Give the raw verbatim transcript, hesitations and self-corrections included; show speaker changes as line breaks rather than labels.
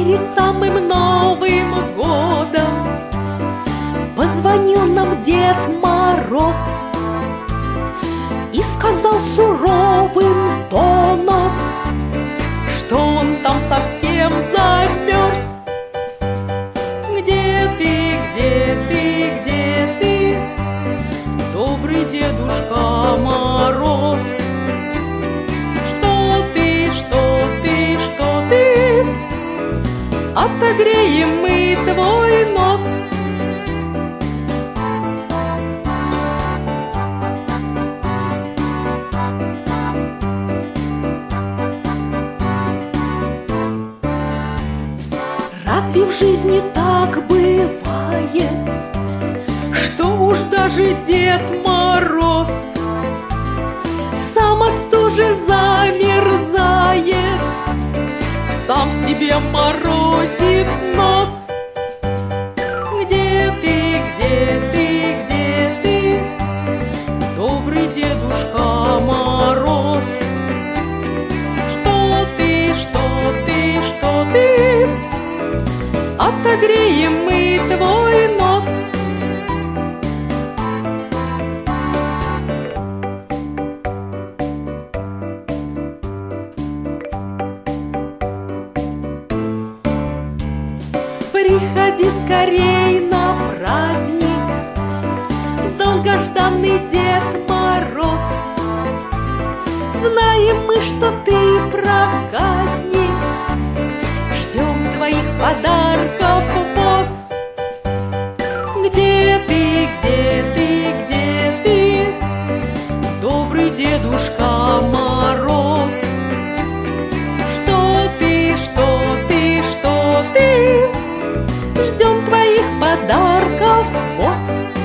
перед самым Новым годом позвонил нам Дед Мороз и сказал суровым тоном, что он там совсем замерз. Где ты, где ты, где ты, добрый Дедушка Мороз? Что ты, что ты, что ты, отогреем мы твой нос. Разве в жизни так бывает, что уж даже Дед Мороз сам от стужи замерзает, сам себе морозит нос? Где ты, где ты, где ты, добрый Дедушка Мороз? Что ты, что ты, что ты, отогреем мы твой нос. Приходи скорей на праздник, долгожданный Дед Мороз. Знаем мы, что ты проказник, ждем твоих подарков воз. Где ты, где ты, где ты, добрый Дедушка Мороз? Что ты, что ты, что ты, ждем твоих подарков воз.